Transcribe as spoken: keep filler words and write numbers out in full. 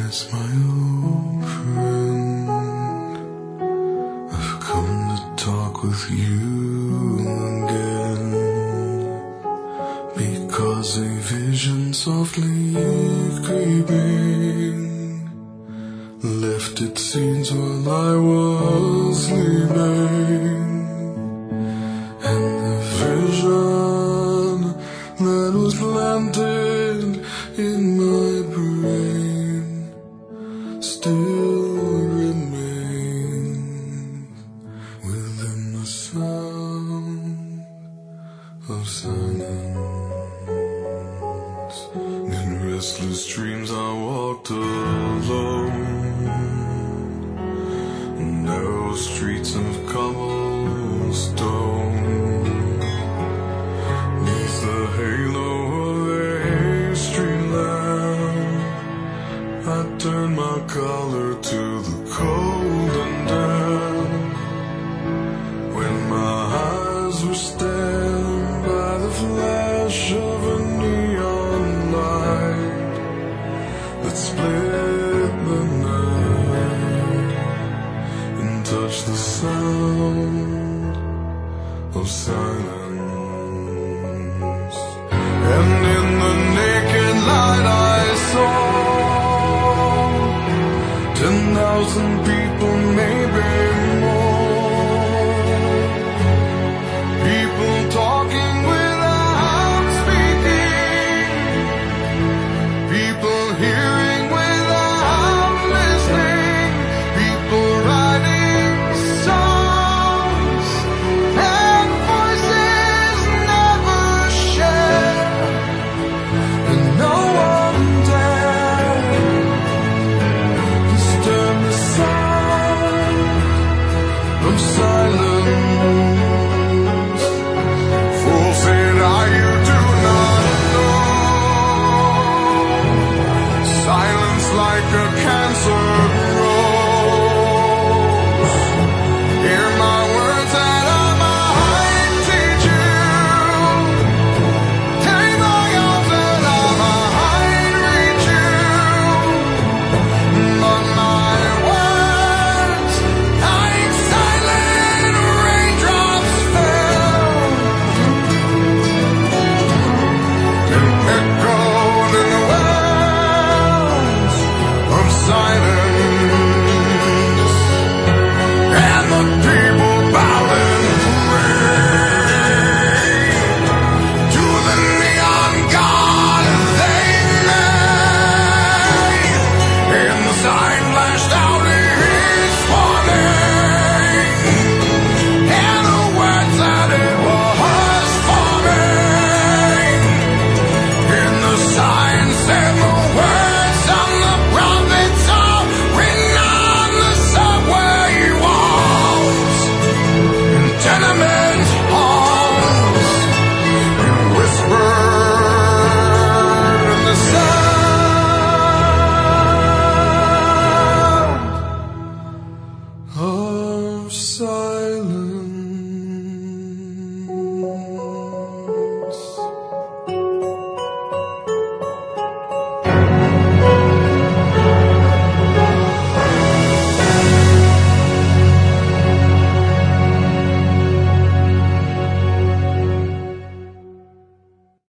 It's my old friend. I've come to talk with you again, because a vision softly creeping left its seeds while I was sleeping, and the vision that was planted in my brain still remains within the sound of silence. In restless dreams I walked alone, narrow streets of cobblestone, neath the halo of a street lamp. I turned my collar to the cold and damp, when my eyes were stabbed by the flash of a neon light that split the night and touched the sound of silence. And in the naked light I saw ten thousand people, maybe more, people talking without speaking, people hearing without listening, people writing songs and voices never shared, and no one dared disturb the sound of silence. Fool said I, you do not know, silence like a cancer grows. Hear my words that I might teach you, take my arms that I might reach you, but my words like silent raindrops fell and echoed in the wells of silence, and the people bowed and prayed to the neon god they made, and the sign flashed out his warning, and the words that it was forming, and the sign said the words of the prophets are written on the subway walls, in tenement halls, and whispered in the sound of silence.